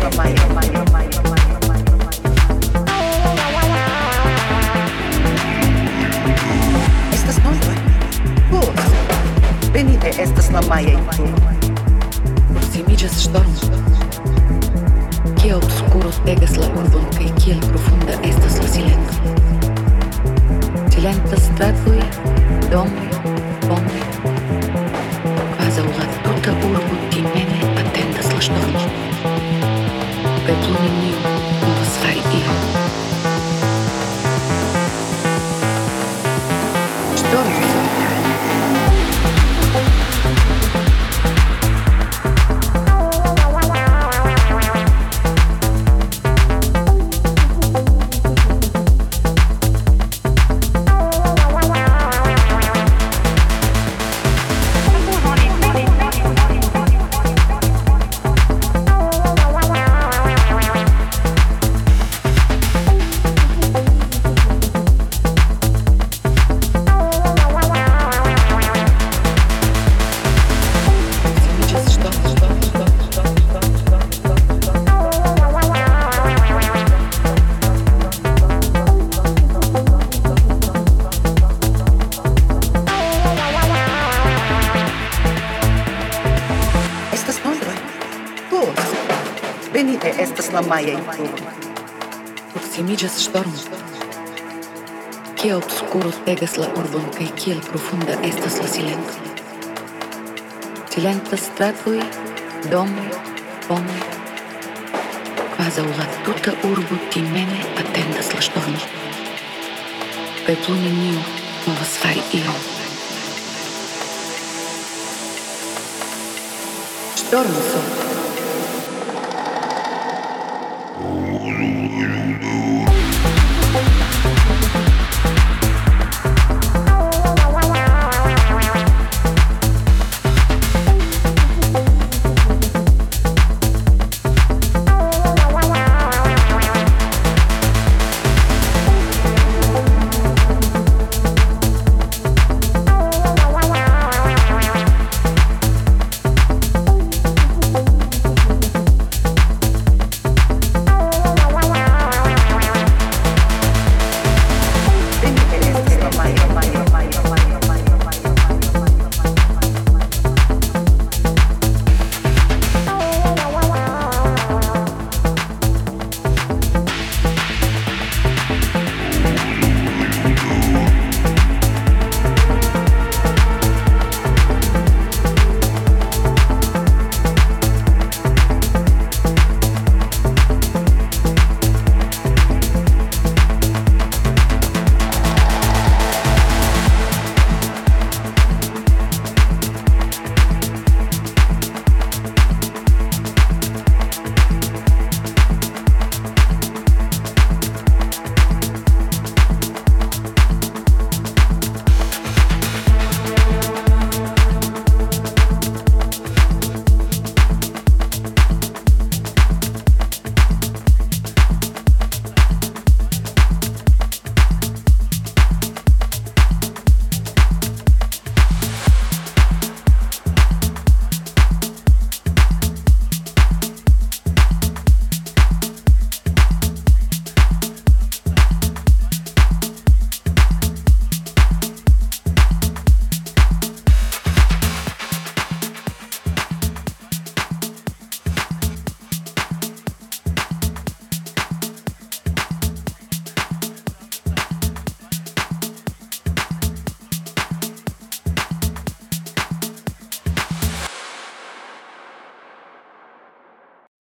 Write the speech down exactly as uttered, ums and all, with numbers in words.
Estas noche, purs, venite estas la maia Por semillas storms, que obscuro tegas la urbon, kai kiel profunda estas la silento. Silenta stratui, domoi, pomoi, quasi la tuta urbo timene attendas la stormo. Kai plu neniu povas fari ion. Storms. Venite estas la maia Proximillas stormo, que obscuro tegas la urbon, kai kiel profunda estas la silento. Silenta stratui, domoi, pomoi, quasi la tuta urbo timene attendas la stormo. Kai plu neniu povas fari ion. Stormso.